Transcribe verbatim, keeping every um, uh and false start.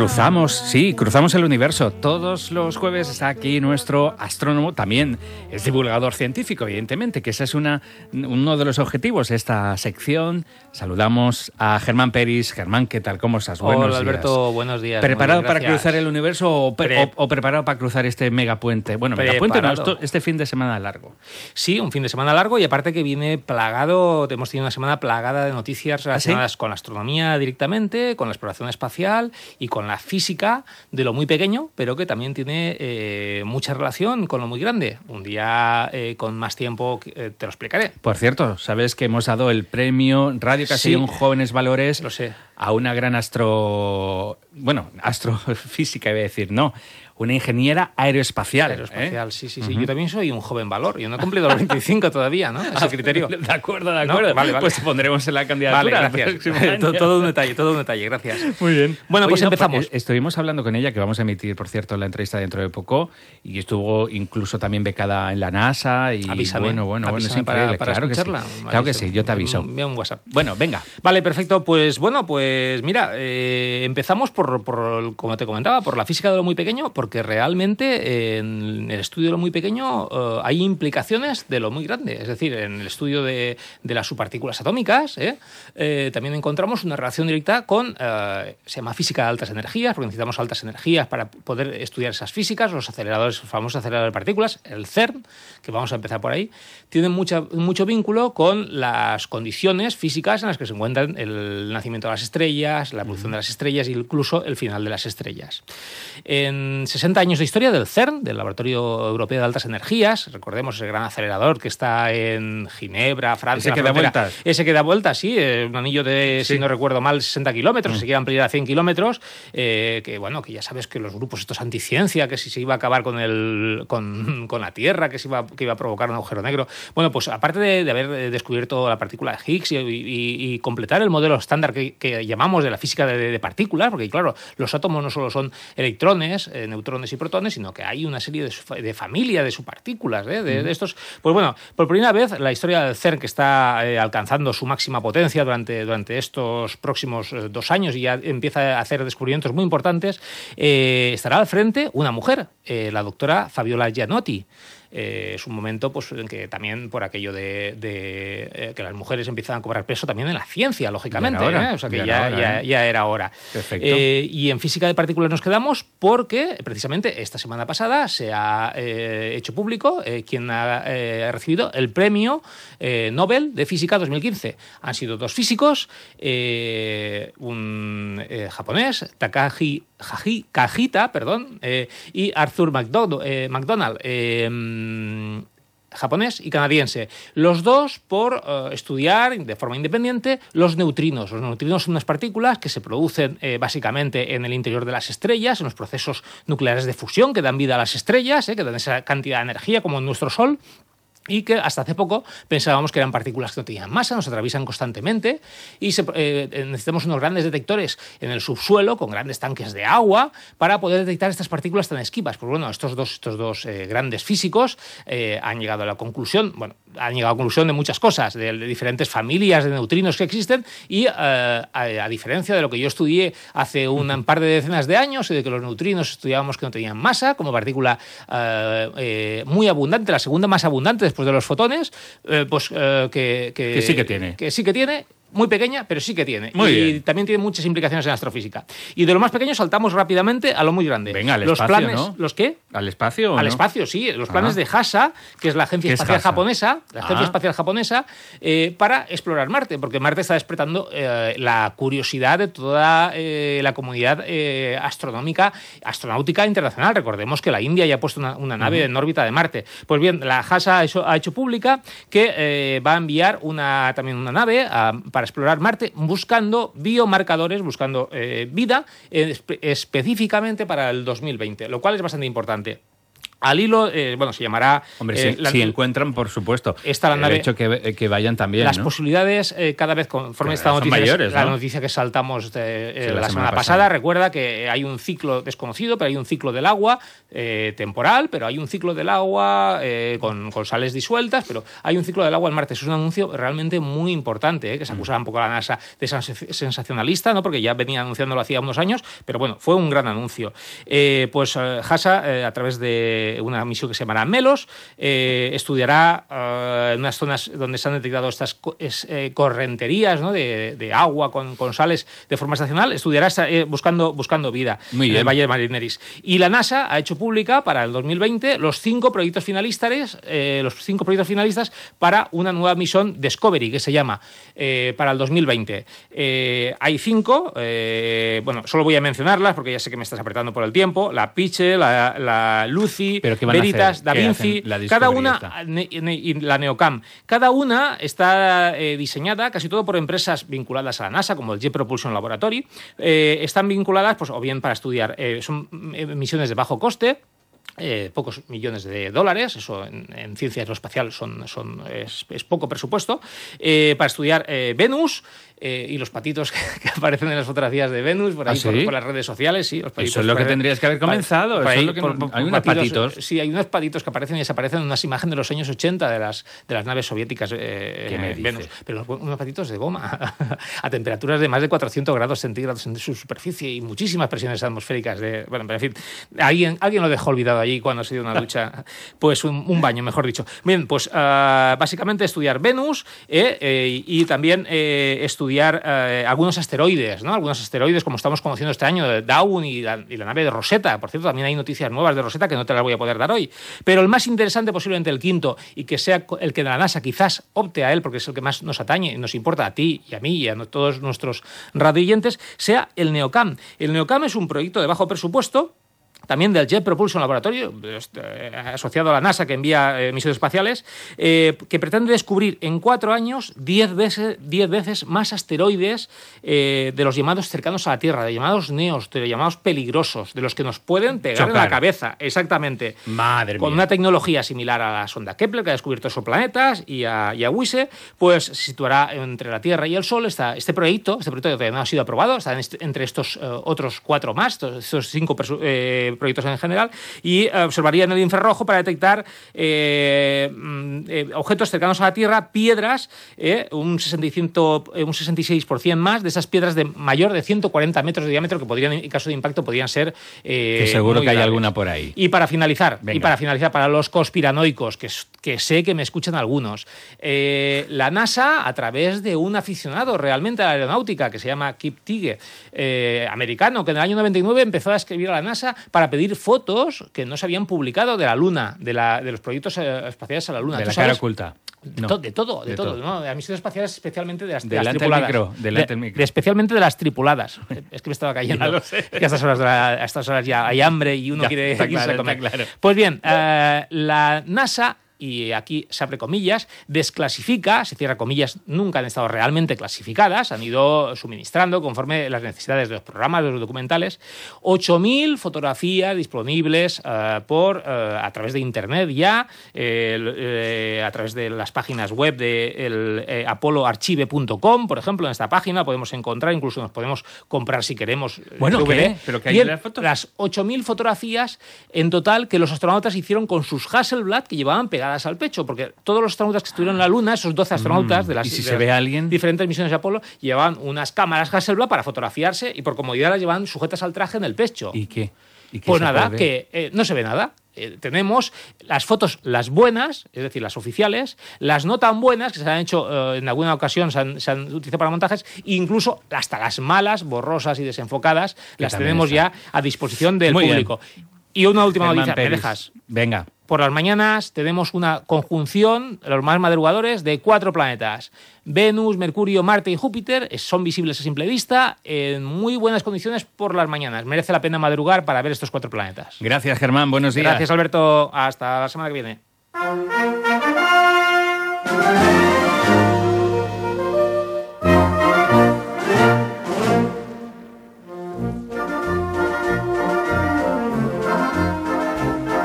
Cruzamos, sí, cruzamos el universo. Todos los jueves está aquí nuestro astrónomo, también es divulgador científico, evidentemente, que ese es una, uno de los objetivos de esta sección. Saludamos a Germán Peris. Germán, ¿qué tal? ¿Cómo estás? Buenos Hola, Alberto, días. buenos días. ¿Preparado para cruzar el universo o, pre Pre o, o preparado para cruzar este megapuente? Bueno, megapuente no, esto, este fin de semana largo. Sí, un fin de semana largo y aparte que viene plagado, hemos tenido una semana plagada de noticias relacionadas ¿Ah, sí? con la astronomía directamente, con la exploración espacial y con la física de lo muy pequeño, pero que también tiene eh, mucha relación con lo muy grande. Un día eh, con más tiempo eh, te lo explicaré. Por cierto, sabes que hemos dado el premio Radio Casillón sí, Jóvenes Valores lo sé. a una gran astro... Bueno, astrofísica iba a decir, no. Una ingeniera aeroespacial. Aeroespacial, ¿eh? sí, sí, sí. Uh-huh. Yo también soy un joven valor. Yo no he cumplido los veinticinco todavía, ¿no? Ese criterio. De acuerdo, de acuerdo. No, vale, vale. Pues te pondremos en la candidatura. Vale, gracias. todo, todo un detalle, todo un detalle, gracias. Muy bien. Bueno, Oye, pues no, empezamos. Pues, estuvimos hablando con ella, que vamos a emitir, por cierto, la entrevista dentro de poco, y estuvo incluso también becada en la NASA. Y avísame, bueno, bueno, bueno, es increíble. Para, para claro escucharla. Que sí. Vale, claro que sí, yo te aviso. Envía un WhatsApp. Bueno, venga. Vale, perfecto. Pues bueno, pues mira, eh, empezamos por, por, como te comentaba, por la física de lo muy pequeño, porque realmente en En el estudio de lo muy pequeño uh, hay implicaciones de lo muy grande. Es decir, en el estudio de, de las subpartículas atómicas ¿eh? Eh, también encontramos una relación directa con, uh, se llama física de altas energías, porque necesitamos altas energías para poder estudiar esas físicas, los aceleradores, los famosos aceleradores de partículas, el CERN, que vamos a empezar por ahí, tienen mucha, mucho vínculo con las condiciones físicas en las que se encuentran el nacimiento de las estrellas, la evolución de las estrellas e incluso el final de las estrellas. En sesenta años de historia del CERN, del Laboratorio Europeo de Altas Energías, recordemos ese gran acelerador que está en Ginebra, Francia. Ese que da vueltas. Ese que da vueltas, sí, un anillo de, sí. si no recuerdo mal, sesenta kilómetros, mm. se quiere ampliar a cien kilómetros, eh, que bueno, que ya sabes que los grupos estos anticiencia, que si se iba a acabar con, el, con, con la Tierra, que, se iba, que iba a provocar un agujero negro. Bueno, pues aparte de, de haber descubierto la partícula de Higgs y, y, y completar el modelo estándar que, que llamamos de la física de, de partículas, porque claro, los átomos no solo son electrones, eh, neutrones y protones, sino que hay una serie de, de familia de subpartículas, ¿eh? de, de estos. Pues bueno, por primera vez la historia del CERN, que está eh, alcanzando su máxima potencia durante, durante estos próximos eh, dos años y ya empieza a hacer descubrimientos muy importantes, eh, estará al frente una mujer, eh, la doctora Fabiola Gianotti. Eh, es un momento pues, en que también por aquello de, de eh, que las mujeres empiezan a cobrar peso también en la ciencia, lógicamente. Ya hora, ¿eh? O sea que ya, ya, ya, hora, ya, ya era hora. Perfecto. Eh, y en física de partículas nos quedamos porque precisamente esta semana pasada se ha eh, hecho público eh, quien ha eh, recibido el premio eh, Nobel de Física dos mil quince. Han sido dos físicos, eh, un eh, japonés, Takashi Haji, Kajita, perdón, eh, y Arthur McDonald, eh, McDonald eh, japonés y canadiense. Los dos por uh, estudiar de forma independiente los neutrinos. Los neutrinos son unas partículas que se producen eh, básicamente en el interior de las estrellas, en los procesos nucleares de fusión que dan vida a las estrellas, eh, que dan esa cantidad de energía como en nuestro Sol. Y que hasta hace poco pensábamos que eran partículas que no tenían masa, nos atraviesan constantemente y se, eh, necesitamos unos grandes detectores en el subsuelo con grandes tanques de agua para poder detectar estas partículas tan esquivas. Pues bueno, estos dos, estos dos eh, grandes físicos eh, han llegado a la conclusión, bueno, han llegado a la conclusión de muchas cosas, de, de diferentes familias de neutrinos que existen y eh, a, a diferencia de lo que yo estudié hace un uh-huh. par de decenas de años y de que los neutrinos estudiábamos que no tenían masa como partícula eh, eh, muy abundante, la segunda más abundante después de los fotones, eh, pues eh, que, que, que sí que tiene. Que sí que tiene. Muy pequeña, pero sí que tiene. Muy y bien. También tiene muchas implicaciones en astrofísica. Y de lo más pequeño saltamos rápidamente a lo muy grande. Venga, al los espacio, planes, ¿no? ¿Los qué? ¿Al espacio? Al ¿no? espacio, sí. Los planes ah. de JAXA, que es la Agencia Espacial Japonesa, la Agencia ah. Espacial Japonesa, eh, para explorar Marte, porque Marte está despertando eh, la curiosidad de toda eh, la comunidad eh, astronómica, astronáutica internacional. Recordemos que la India ya ha puesto una, una nave uh-huh. en órbita de Marte. Pues bien, la JAXA ha hecho, ha hecho pública que eh, va a enviar una, también una nave a, para explorar Marte, buscando biomarcadores, buscando eh, vida eh, espe- específicamente para el dos mil veinte, lo cual es bastante importante. Al hilo, eh, bueno, se llamará... Hombre, eh, si, la, si encuentran, por supuesto, esta la nave, el hecho que, que vayan también, las ¿no? posibilidades, eh, cada vez conforme esta noticia, mayores, la ¿no? noticia que saltamos de, eh, sí, la, la semana, semana pasada, pasada, recuerda que hay un ciclo desconocido, pero hay un ciclo del agua eh, temporal, pero hay un ciclo del agua eh, con, con sales disueltas, pero hay un ciclo del agua en Marte. Es un anuncio realmente muy importante, eh, que se acusaba un poco a la NASA de sensacionalista, ¿no? Porque ya venía anunciándolo hacía unos años, pero bueno, fue un gran anuncio. Eh, pues eh, JAXA, eh, a través de una misión que se llamará MELOS, eh, estudiará eh, en unas zonas donde se han detectado estas es, eh, correnterías, ¿no? de, de agua con, con sales de forma estacional, estudiará eh, buscando, buscando vida Muy en bien. el Valle de Marineris. Y la NASA ha hecho pública para el dos mil veinte los cinco proyectos finalistas, eh, los cinco proyectos finalistas para una nueva misión Discovery, que se llama, eh, para el dos mil veinte. Eh, hay cinco, eh, bueno, solo voy a mencionarlas porque ya sé que me estás apretando por el tiempo: la Piche, la, la Lucy, ¿Pero qué van a Veritas, hacer? Da ¿Qué Vinci, hacen la Discovery cada una, esta? ne, ne, y la Neocam. Cada una está eh, diseñada casi todo por empresas vinculadas a la NASA, como el Jet Propulsion Laboratory. Eh, están vinculadas, pues, o bien para estudiar, eh, son misiones de bajo coste, Eh, pocos millones de dólares, eso en, en ciencia aeroespacial son, son, es, es poco presupuesto, eh, para estudiar eh, Venus eh, y los patitos que, que aparecen en las fotografías de Venus por ahí, ¿Ah, sí? por, por las redes sociales. Sí, los patitos, eso es lo que tendrías que haber comenzado. Por ahí, eso es lo que por, no, por, hay unos patitos. Sí, hay unos patitos que aparecen y desaparecen en unas imágenes de los años ochenta de las, de las naves soviéticas eh, ¿Qué me eh, Venus. dices? Pero unos patitos de goma a temperaturas de más de cuatrocientos grados centígrados en su superficie y muchísimas presiones atmosféricas. De, bueno, pero en fin, alguien, alguien lo dejó olvidado allí cuando ha sido una lucha, pues un, un baño, mejor dicho. Bien, pues uh, básicamente estudiar Venus eh, eh, y también eh, estudiar eh, algunos asteroides, ¿no? Algunos asteroides, como estamos conociendo este año, de Dawn y la, y la nave de Rosetta. Por cierto, también hay noticias nuevas de Rosetta que no te las voy a poder dar hoy. Pero el más interesante, posiblemente el quinto, y que sea el que de la NASA quizás opte a él, porque es el que más nos atañe y nos importa a ti y a mí y a todos nuestros radioyentes, sea el Neocam. El Neocam es un proyecto de bajo presupuesto, también del Jet Propulsion Laboratory, eh, asociado a la NASA, que envía eh, misiones espaciales, eh, que pretende descubrir en cuatro años diez veces, diez veces más asteroides eh, de los llamados cercanos a la Tierra, de llamados neos, de los llamados peligrosos, de los que nos pueden pegar Chocar en la cabeza. Exactamente. Madre Con mía. una tecnología similar a la sonda Kepler, que ha descubierto exoplanetas, y a, y a WISE, pues se situará entre la Tierra y el Sol. Está, este proyecto, este proyecto todavía no ha sido aprobado, está en este, entre estos uh, otros cuatro más, estos, estos cinco eh, proyectos en general, y eh, observaría en el infrarrojo para detectar eh, eh, objetos cercanos a la Tierra, piedras, eh, un, sesenta y cinco, eh, un sesenta y seis por ciento más de esas piedras de mayor de ciento cuarenta metros de diámetro que podrían, en caso de impacto, podrían ser eh, que seguro muy que hay graves. alguna por ahí. Y para finalizar, Venga. y para finalizar, para los conspiranoicos, que, que sé que me escuchan algunos, eh, la NASA, a través de un aficionado realmente a la aeronáutica, que se llama Kip Thige, eh, americano, que en el año noventa y nueve empezó a escribir a la NASA para pedir fotos que no se habían publicado de la Luna, de, la, de los proyectos eh, espaciales a la Luna. De ¿Tú la sabes? cara oculta. No. To- de todo, de, De todo, todo. ¿no? De las misiones espaciales, especialmente de las, de Delante las del tripuladas. micro, delante del De- micro. de- especialmente de las tripuladas. Es que me estaba cayendo. Ya lo sé. Es que a estas horas, de la- a estas horas ya hay hambre y uno Ya, quiere está irse claro, a comer. está claro. Pues bien, eh, la NASA, y aquí se abre comillas, desclasifica, se cierra comillas, nunca han estado realmente clasificadas, han ido suministrando conforme las necesidades de los programas, de los documentales, ocho mil fotografías disponibles eh, por eh, a través de Internet ya, eh, eh, a través de las páginas web de el, eh, apollo archive punto com, por ejemplo. En esta página podemos encontrar, incluso nos podemos comprar si queremos. Bueno, D V D. ¿qué? ¿Pero qué hay Bien, en las fotos? las ocho mil fotografías en total que los astronautas hicieron con sus Hasselblad que llevaban pegadas al pecho, porque todos los astronautas que estuvieron en la Luna, esos doce astronautas Mm, de las, ¿y si de se las ve a alguien? diferentes misiones de Apolo, llevaban unas cámaras Hasselblad para fotografiarse y por comodidad las llevaban sujetas al traje en el pecho. ¿Y qué? ¿Y qué Pues se nada, puede ver? que eh, no se ve nada. Eh, tenemos las fotos, las buenas, es decir, las oficiales, las no tan buenas, que se han hecho eh, en alguna ocasión, se han, se han utilizado para montajes, e incluso hasta las malas, borrosas y desenfocadas, las también tenemos están. ya a disposición del Muy público. Y una última Germán noticia, ¿me Peris. dejas? Venga. Por las mañanas tenemos una conjunción, los más madrugadores, de cuatro planetas. Venus, Mercurio, Marte y Júpiter son visibles a simple vista en muy buenas condiciones por las mañanas. Merece la pena madrugar para ver estos cuatro planetas. Gracias, Germán. Buenos días. Gracias, Alberto. Hasta la semana que viene.